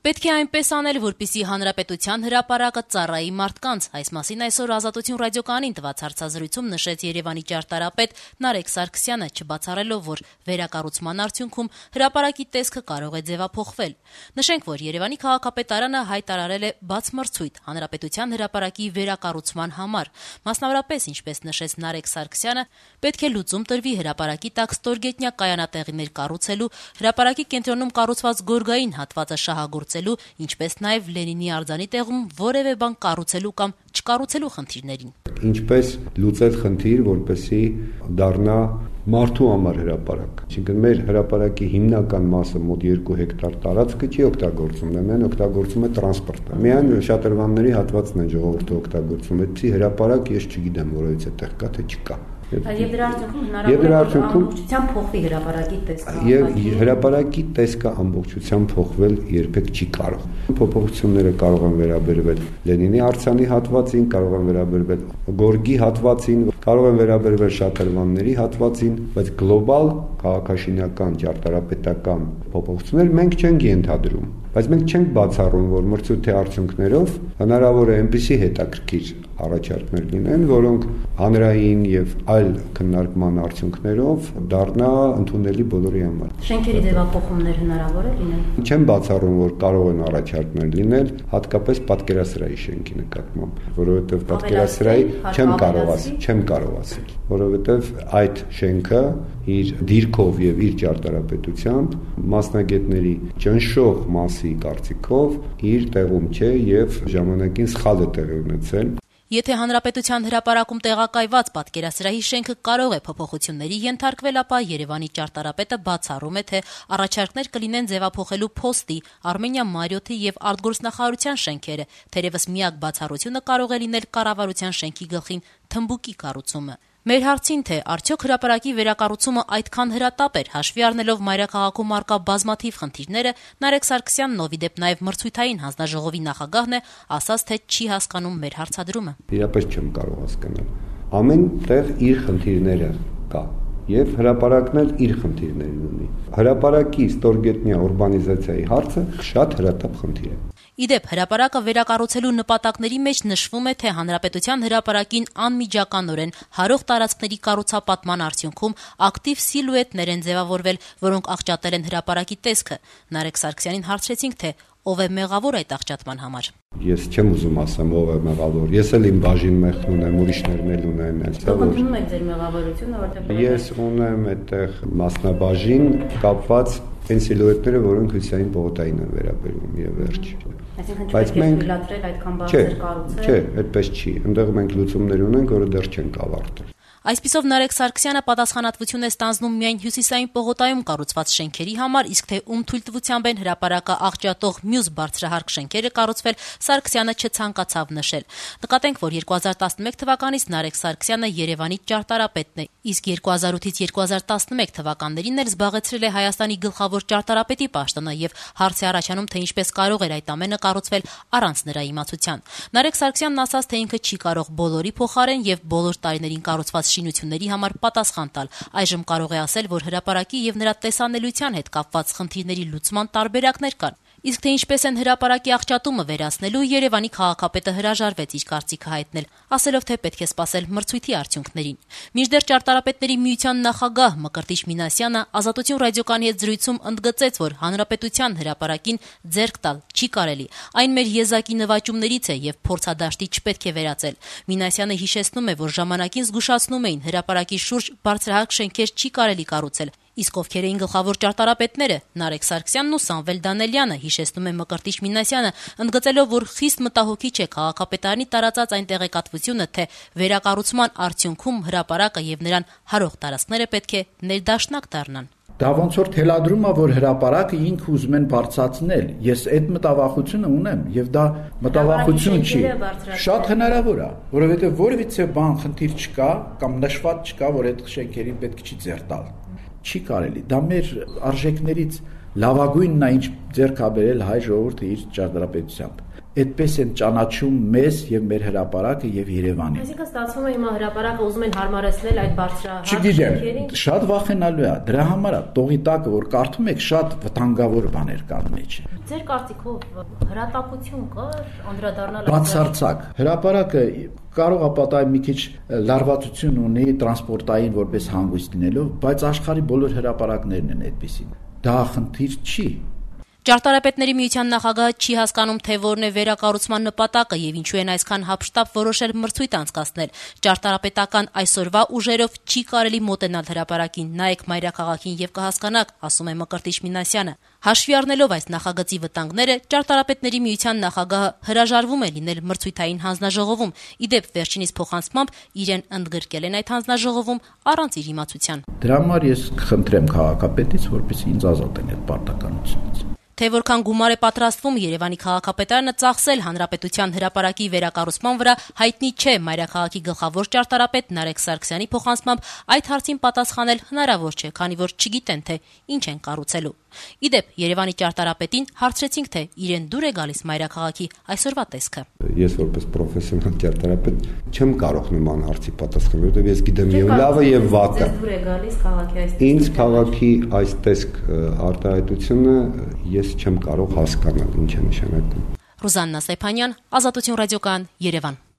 Պետք է այնպես անել, որպեսզի հանրապետության հրապարակը ծառայի մարդկանց։ Այս մասին այսօր Ազատություն ռադիոկայանին տված հարցազրույցում նշեց Երևանի ճարտարապետ Նարեկ Սարգսյանը, չբացառելով, որ վերակառուցման արդյունքում հրապարակի տեսքը կարող է ձևափոխվել։ Նշենք, որ Երևանի քաղաքապետարանը հայտարարել է բաց մրցույթ հանրապետության հրապարակի վերակառուցման համար։ Մասնավորապես, ինչպես նշեց Նարեկ Սարգսյանը, պետք է լուծում տրվի հրապարակի տակ ստորգետնյա կայանատեղիներ կառուցելու, հրապարակի կենտրոնում կառուցված գորգային հատվածը շահագործելու, ինչպես նաև Լենինի արձանի տեղում որևէ բան կառուցելու կամ չկառուցելու խնդիրներին։ Ինչպես լուծել խնդիր, որպեսզի դառնա մարդու համար հրապարակ։ Այսինքն մեր հրապարակի հիմնական մասը մոտ 2 հեկտար տարածքը չի օգտագործում, միայն օգտագործում է տրանսպորտը։ Միայն շատրվանների հատվածն է ժողովուրդը օգտագործում։ Այդպիսի հրապարակ ես չգիտեմ, որովհետեւ այդտեղ կա թե չկա։ Եվ դրա արդյունքում հնարավոր է ամբողջությամբ փոխվի հրապարակի տեսքը։ Եվ հրապարակի տեսքը ամբողջությամբ փոխվել երբեք չի կարող։ Փոփոխությունները կարող են վերաբերվել Լենինի արձանի հատվածին, կարող են վերաբերվել գորգի հատվածին, կարող են վերաբերվել շատրվանների հատվածին, բայց գլոբալ քաղաքաշինական, ճարտարապետական փոփոխություններ մենք չենք ենթադրում։ Բայց մենք չենք բացառում, որ մրցույթի արդյունքներով հնարավոր է այնպիսի հետաքրքիր առաջարկներ լինեն, որոնք հանրային եւ այլ քննարկման արդյունքներով դառնա ընդունելի բոլորի համար։ Շենքերի ձևափոխումներ հնարավոր է լինել։ Չեմ բացառում, որ կարող են առաջարկներ լինել, հատկապես պատկերասրահի շենքի նկատմամբ, որովհետեւ պատկերասրահի չեմ կարող ասել, որովհետեւ այդ շենքը իր դիրքով եւ իր ճարտարապետությամբ մասնագետների ճնշող մասի կարծիքով իր տեղում չէ եւ ժամանակին սխալ է տեղի ունեցել։ Եթե հանրապետության հրապարակում տեղակայված պատկերասրահի շենքը կարող է փոփոխությունների ենթարկվել, ապա Երևանի ճարտարապետը բացառում է, թե առաջարկներ կլինեն ձևափոխելու փոստի, Արմենիա Մարիոթի եւ արտգործնախարարության շենքերը, թերևս միակ բացառությունը կարող է լինել կառավարության շենքի գլխին թմբուկի կառուցումը։ Մեր հարցին, թե արդյոք հրապարակի վերակառուցումը այդքան հրատապ էր, հաշվի առնելով մայրաքաղաքում առկա բազմաթիվ խնդիրները, Նարեկ Սարգսյանն, ով իդեպ նաև մրցույթային հանձնաժողովի նախագահն է, ասաց, թե չի հասկանում մեր հարցադրումը։ Իրապես չեմ կարող հասկանալ։ Ամեն տեղ իր խնդիրները կա եւ հրապարակն էլ իր խնդիրներն ունի։ Հրապարակի ստորգետնյա ուրբանիզացիայի հարցը շատ հրատապ խնդիր է։ Իդեպ հրապարակը վերակառուցելու նպատակների մեջ նշվում է, թե հանրապետության հրապարակին անմիջականորեն հարող տարածքների կառուցապատման արդյունքում ակտիվ սիլուետներ են ձևավորվել, որոնք աղճատել են հրապարակի տեսքը։ Նարեկ Սարգսյանին հարցրեցինք, թե ով է մեղավոր այդ աղճատման համար։ Ես չեմ ուզում ասեմ ով է մեղավոր։ Ես էլ իմ բաժին մեղքն ունեմ, ուրիշներն էլ ունեն, Ընդունում եք ձեր մեղավորությունը, որտեղ ես ունեմ այդտեղ մասնաբաժին կապված այն սիլուետները, որոնք հյուսային պողոտային են վերաբերում եւ վերջ։ Այսինքն չպետք է թույլատրել այդքան բարձր կառուցել։ Չէ, այդպես չի։ Այնտեղ մենք լուծումներ ունենք, որը դեռ չենք ավարտել։ Այսպիսով Նարեկ Սարգսյանը պատասխանատվություն է ստանձնում միայն հյուսիսային պողոտայում կառուցված շենքերի համար, իսկ թե ում թույլտվությամբ են հրապարակը աղճատող մյուս բարձրահարկ շենքերը կառուցվել, Սարգսյանը չցանկացավ նշել։ Նկատենք, որ 2011 թվականից Նարեկ Սարգսյանը Երևանի ճարտարապետն է, իսկ 2008-ից 2011 թվականներին էլ զբաղեցրել է Հայաստանի գլխավոր ճարտարապետի պաշտոնը եւ հարց է առաջանում, թե ինչպես կարող էր այդ ամենը կառուցվել առանց նրա իմացության։ Նարեկ Սարգսյանն ասաց, թե ինքը չի կարող բոլորի փոխարեն եւ բոլոր տարիներին կառուցված շինությունների համար պատասխան տալ։ Այժմ կարող է ասել, որ հրապարակի եւ նրա տեսանելիության հետ կապված խնդիրների լուծման տարբերակներ կան։ Իսկ թե ինչպես են հրապարակի աղճատումը վերացնելու, Երևանի քաղաքապետը հրաժարվեց իր կարծիքը հայտնել, ասելով, թե պետք է սպասել մրցույթի արդյունքներին։ Մինչդեռ ճարտարապետների միության նախագահ Մկրտիչ Մինասյանը Ազատություն ռադիոկայանի հետ զրույցում ընդգծեց, որ հանրապետության հրապարակին ձեռք տալ չի կարելի։ Այն մեր եզակի նվաճումներից է եւ փորձադաշտի չպետք է վերածել։ Մինասյանը հիշեցնում է, որ ժամանակին զգուշացնում էին հրապարակի շուրջ բարձրահարկ շենքեր չի կարելի կառուցել։ Իսկ ովքեր էին գլխավոր ճարտարապետները, Նարեկ Սարգսյանն ու Սամվել Դանելյանը, հիշեցնում է Մկրտիչ Մինասյանը, ընդգծելով, որ խիստ մտահոգիչ է քաղաքապետարանի տարածած այն տեղեկատվությունը, թե վերակառուցման արդյունքում հրապարակը եւ նրան հարող տարածքները պետք է ներդաշնակ դառնան։ Դա ոնց որ թելադրում է, որ հրապարակը ինքը ուզում են բարձրացնել։ Ես այդ մտավախությունը ունեմ եւ դա մտավախություն չի։ Շատ հնարավոր է, որովհետեւ որևիցե բան խնդիր չկա կամ նշված չկա, որ այդ շենքերին պետք չի ձեռք տալ։ Չի կարելի։ Դա մեր արժեքներից լավագույնն է, ինչ ձեռք ա բերել հայ ժողովուրդը իր ճարտարապետությամբ։ այդպես են ճանաչում մեզ եւ մեր հրապարակը եւ Երևանին։ Այսինքն ստացվում է հիմա հրապարակը ուզում են հարմարեցնել այդ բարձրահարկ շենքերին։ Շատ վախենալու է։ Դրա համար է տողի տակը, որ կարդում եք, շատ վտանգավոր բաներ կան մեջ։ Ձեր կարծիքով հրատապություն կա անդրադառնալ բացարձակ։ Հրապարակը կարող է պատահել մի քիչ լարվածություն ունի տրանսպորտային որպես հանգույց լինելով, բայց աշխարհի բոլոր հրապարակներն են այդպեսին։ Դա խնդիր չի։ Ճարտարապետների միության նախագահը չի հասկանում, թե որն է վերակառուցման նպատակը եւ ինչու են այսքան հապշտապ որոշել մրցույթ անցկացնել։ Ճարտարապետական այսօրվա ուժերով չի կարելի մոտենալ հրապարակին, նայեք մայրաքաղաքին եւ կհասկանաք, ասում է Մկրտիչ Մինասյանը։ Հաշվի առնելով այս նախագծի վտանգները, Ճարտարապետների միության նախագահը հրաժարվում է լինել մրցույթային հանձնաժողովում։ Ի դեպ, վերջինիս փոխանցմամբ իրեն ընդգրկել են այդ հանձնաժողովում առանց իր իմացության։ Դրա համար ես կխնդրեմ քաղաքապետից, որպեսզի ինձ ազատեն այդ պարտականությունից։ Թե որքան գումար է պատրաստվում Երևանի քաղաքապետարանը ծախսել հանրապետության հրապարակի վերակառուցման վրա, հայտնի չէ։ Մայրաքաղաքի գլխավոր ճարտարապետ Նարեկ Սարգսյանի փոխանցմամբ այդ հարցին պատասխանել հնարավոր չէ, քանի որ չգիտեն, թե ինչ են կառուցելու։ Ի դեպ, Երևանի ճարտարապետին հարցրեցինք, թե իրեն դուր է գալիս մայրաքաղաքի այսօրվա տեսքը։ Ես որպես պրոֆեսիոնալ ճարտարապետ չեմ կարող նման հարցի պատասխանել, որովհետև ես գիտեմ եւ լավը եւ վատը։ Դուր է գալիս քաղաքի այս տեսքը։ Ինձ քաղաքի այս տեսք արտահայտությունը ես չեմ կարող հասկանալ ինչ է նշանակում։ Ռուզաննա Սեփանյան, Ազատություն ռադիոկայան, Երևան։